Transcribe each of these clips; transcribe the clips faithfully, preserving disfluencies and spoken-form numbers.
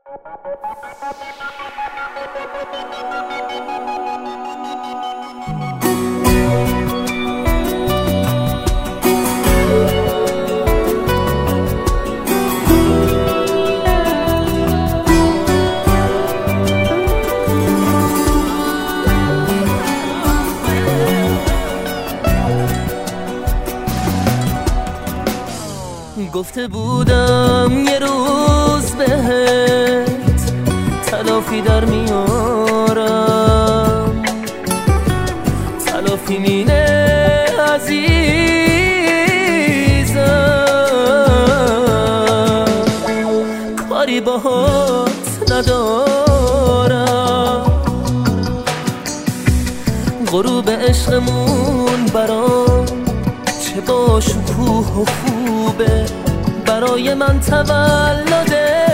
گفته بودم یه روز بهت تلافی در میارم، تلافی مینه عزیزم، کاری باهات ندارم. غروب عشقمون برام چه با شکوه و خوبه، برای من تولده،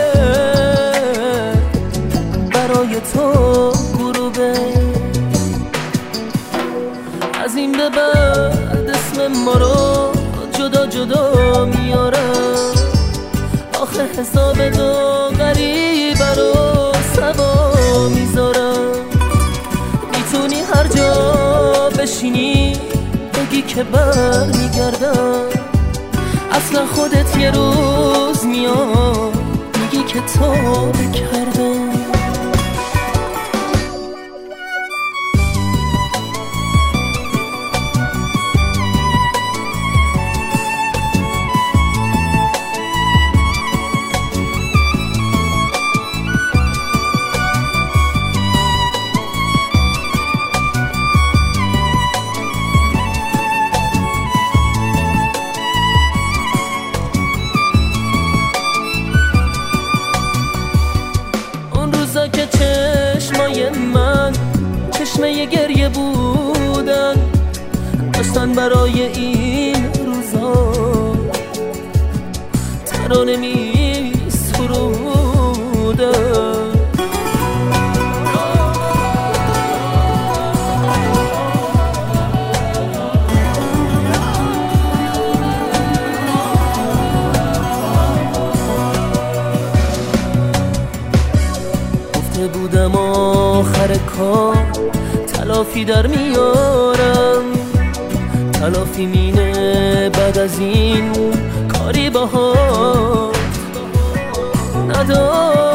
برای تو غروبه. از این به بعد اسم ما رو جدا جدا میارم، آخه حساب دو غریبه رو سوا میذارم. میتونی هر جا بشینی بگی که بر میگردم، اصلا خودت یه روز میاد میگی که تو بکردم. که چشمای من چشمه گریه بودن، داشتن برای این روزا ترانه می سرودن. بودم آخر کار تلافی در میارم، تلافی مینه بعد از این کاری باهات ندارم.